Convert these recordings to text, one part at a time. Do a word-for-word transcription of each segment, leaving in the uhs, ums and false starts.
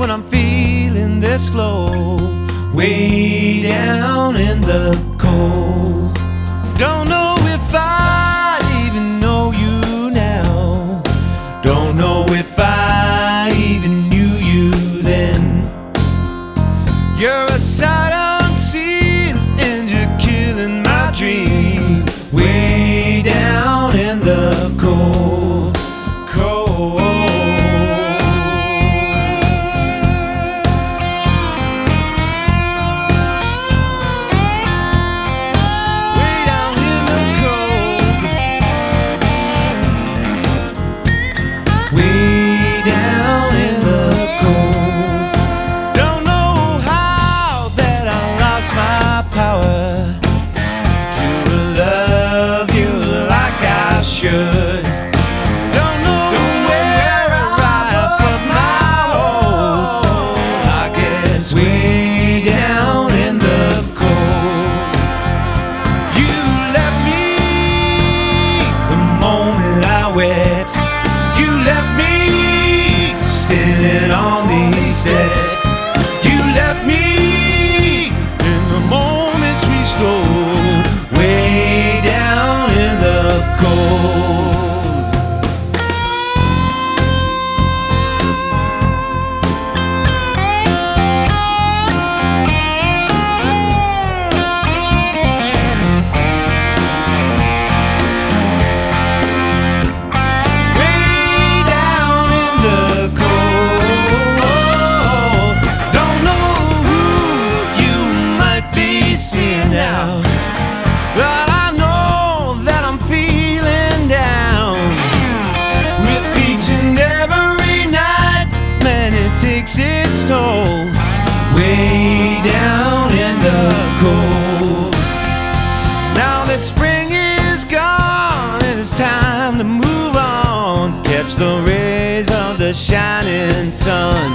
when I'm feeling this low, way down in the cold. Don't know if I even know you now. Don't know if I even knew you then. You're a sight unseen and you're killing my dream, way down in the cold, cold. Way down in the cold. Don't know how that I lost my power to love you like I should. Don't know where I put my hope. I guess way down in the cold. You left me the moment I wept. You left me standing on these steps. You left me in the moments we stole, way down in the cold. But I know that I'm feeling down with each and every night. Man, it takes its toll, way down in the cold. Now that spring is gone and it's time to move on, catch the rays of the shining sun.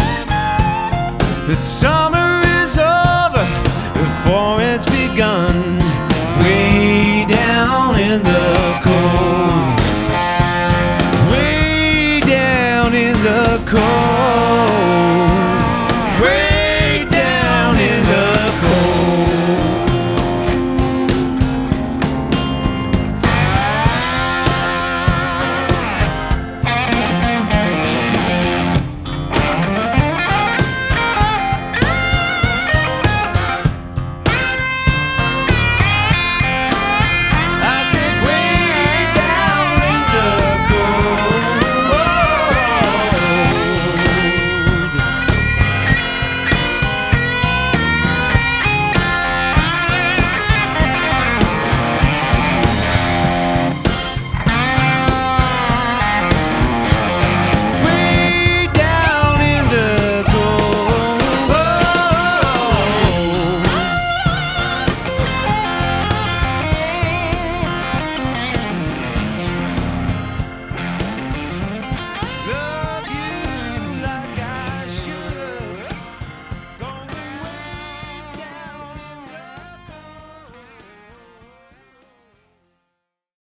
That summer is over before it's begun, way down in the cold, way down in the cold.